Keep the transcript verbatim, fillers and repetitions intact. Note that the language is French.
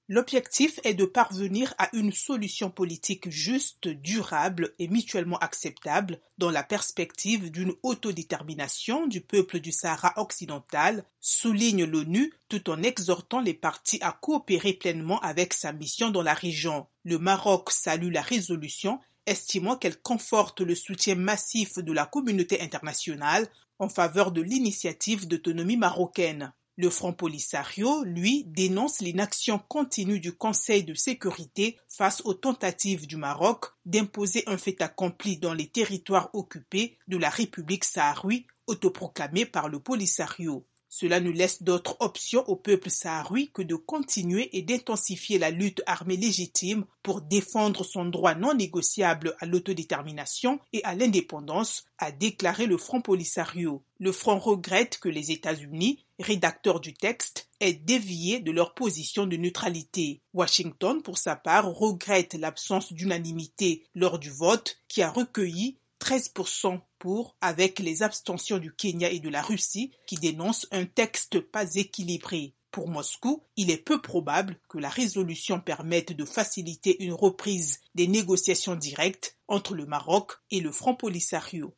L'objectif est de parvenir à une solution politique juste, durable et mutuellement acceptable dans la perspective d'une autodétermination du peuple du Sahara occidental, souligne l'ONU tout en exhortant les parties à coopérer pleinement avec sa mission dans la région. Le Maroc salue la résolution, estimant qu'elle conforte le soutien massif de la communauté internationale en faveur de l'initiative d'autonomie marocaine. Le Front Polisario, lui, dénonce l'inaction continue du Conseil de sécurité face aux tentatives du Maroc d'imposer un fait accompli dans les territoires occupés de la République sahraoui autoproclamée par le Polisario. Cela ne laisse d'autre option au peuple sahraoui que de continuer et d'intensifier la lutte armée légitime pour défendre son droit non négociable à l'autodétermination et à l'indépendance, a déclaré le Front Polisario. Le Front regrette que les États-Unis, rédacteurs du texte, aient dévié de leur position de neutralité. Washington, pour sa part, regrette l'absence d'unanimité lors du vote qui a recueilli treize pour cent pour, avec les abstentions du Kenya et de la Russie qui dénoncent un texte pas équilibré. Pour Moscou, il est peu probable que la résolution permette de faciliter une reprise des négociations directes entre le Maroc et le Front Polisario.